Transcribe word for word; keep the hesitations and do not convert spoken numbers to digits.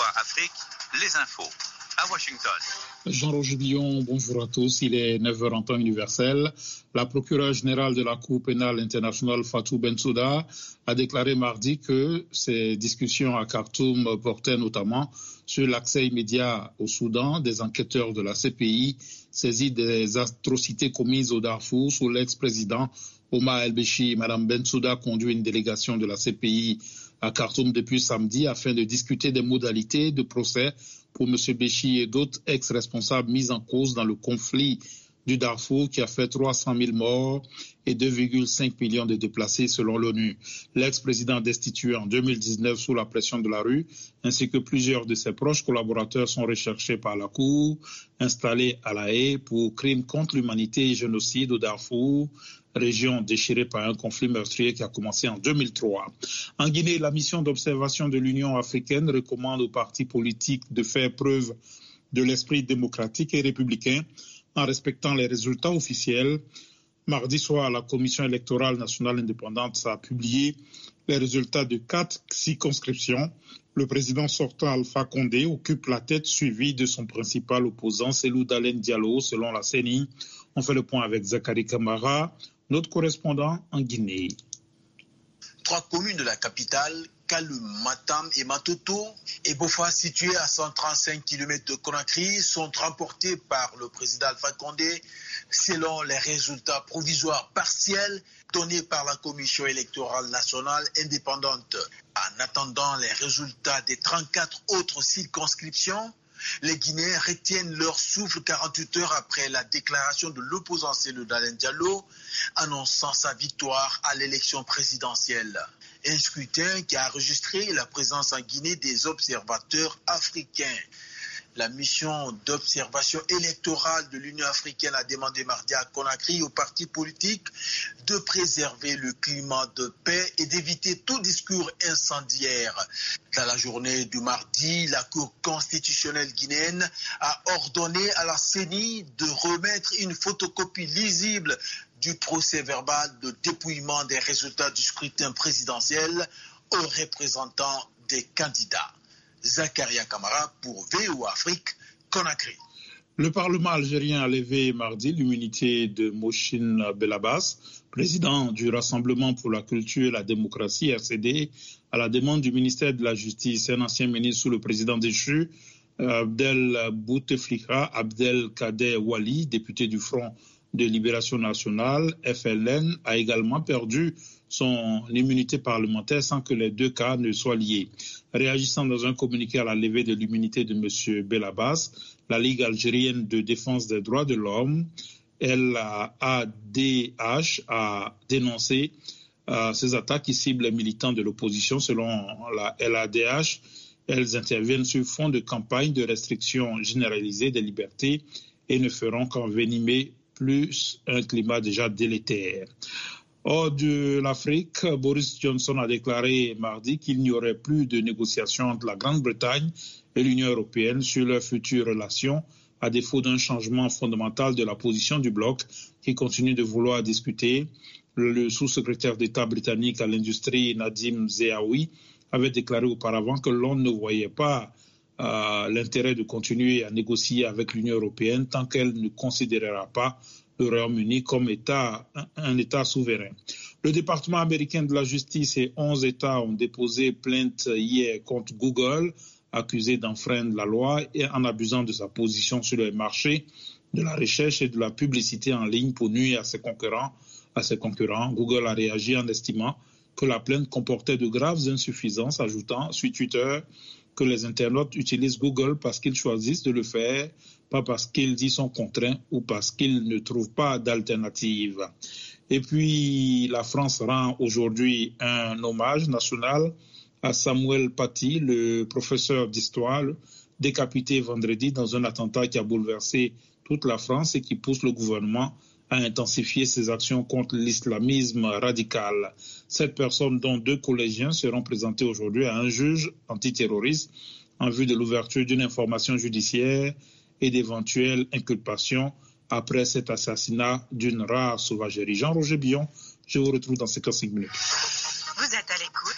Afrique, les infos à Washington. Jean-Roger Billon, bonjour à tous. Il est neuf heures en temps universel. La procureure générale de la Cour pénale internationale, Fatou Bensouda, a déclaré mardi que ces discussions à Khartoum portaient notamment sur l'accès immédiat au Soudan des enquêteurs de la C P I saisis des atrocités commises au Darfour sous l'ex-président Omar el-Béchir. Madame Bensouda conduit une délégation de la C P I à Khartoum depuis samedi afin de discuter des modalités de procès pour M. Béchir et d'autres ex-responsables mis en cause dans le conflit du Darfour qui a fait trois cent mille morts et deux virgule cinq millions de déplacés selon l'ONU. L'ex-président destitué en deux mille dix-neuf sous la pression de la rue, ainsi que plusieurs de ses proches collaborateurs sont recherchés par la Cour, installée à La Haye pour crimes contre l'humanité et génocide au Darfour, région déchirée par un conflit meurtrier qui a commencé en deux mille trois. En Guinée, la mission d'observation de l'Union africaine recommande aux partis politiques de faire preuve de l'esprit démocratique et républicain en respectant les résultats officiels. Mardi soir, la Commission électorale nationale indépendante a publié les résultats de quatre circonscriptions. Le président sortant Alpha Condé occupe la tête suivi de son principal opposant Cellou Dalein Diallo selon la C E N I. On fait le point avec Zachary Kamara, notre correspondant en Guinée. Trois communes de la capitale, Kaloum, Matam et Matoto, et Bofa, situées à cent trente-cinq kilomètres de Conakry, sont remportées par le président Alpha Condé selon les résultats provisoires partiels donnés par la Commission électorale nationale indépendante. En attendant les résultats des trente-quatre autres circonscriptions, les Guinéens retiennent leur souffle quarante-huit heures après la déclaration de l'opposant Cellou Dalein Diallo annonçant sa victoire à l'élection présidentielle. Un scrutin qui a enregistré la présence en Guinée des observateurs africains. La mission d'observation électorale de l'Union africaine a demandé mardi à Conakry aux partis politiques de préserver le climat de paix et d'éviter tout discours incendiaire. Dans la journée du mardi, la Cour constitutionnelle guinéenne a ordonné à la C E N I de remettre une photocopie lisible du procès verbal de dépouillement des résultats du scrutin présidentiel aux représentants des candidats. Zakaria Kamara pour V O Afrique, Conakry. Le Parlement algérien a levé mardi l'immunité de Mohsin Belabas, président du Rassemblement pour la culture et la démocratie, R C D, à la demande du ministère de la Justice. Un ancien ministre sous le président déchu, Abdel Bouteflika Abdelkader Wali, député du Front de Libération Nationale, F L N, a également perdu son immunité parlementaire sans que les deux cas ne soient liés. Réagissant dans un communiqué à la levée de l'immunité de M. Belabas, la Ligue algérienne de défense des droits de l'homme, L A D H, a dénoncé euh, ces attaques qui ciblent les militants de l'opposition. Selon la L A D H, elles interviennent sur fond de campagne de restriction généralisée des libertés et ne feront qu'envenimer plus un climat déjà délétère. Hors de l'Afrique, Boris Johnson a déclaré mardi qu'il n'y aurait plus de négociations entre la Grande-Bretagne et l'Union européenne sur leurs futures relations, à défaut d'un changement fondamental de la position du bloc qui continue de vouloir discuter. Le sous-secrétaire d'État britannique à l'industrie, Nadim Zeaoui, avait déclaré auparavant que l'on ne voyait pas euh, l'intérêt de continuer à négocier avec l'Union européenne tant qu'elle ne considérera pas le Royaume-Uni comme État, un, un État souverain. Le département américain de la justice et onze États ont déposé plainte hier contre Google, accusé d'enfreindre la loi et en abusant de sa position sur le marché de la recherche et de la publicité en ligne pour nuire à ses concurrents. À ses concurrents. Google a réagi en estimant que la plainte comportait de graves insuffisances, ajoutant sur Twitter que les internautes utilisent Google parce qu'ils choisissent de le faire, pas parce qu'ils y sont contraints ou parce qu'ils ne trouvent pas d'alternative. Et puis, la France rend aujourd'hui un hommage national à Samuel Paty, le professeur d'histoire, décapité vendredi dans un attentat qui a bouleversé toute la France et qui pousse le gouvernement à intensifier ses actions contre l'islamisme radical. Sept personnes, dont deux collégiens, seront présentées aujourd'hui à un juge antiterroriste en vue de l'ouverture d'une information judiciaire et d'éventuelles inculpations après cet assassinat d'une rare sauvagerie. Jean-Roger Billon, je vous retrouve dans ces quinze minutes. Vous êtes à l'écoute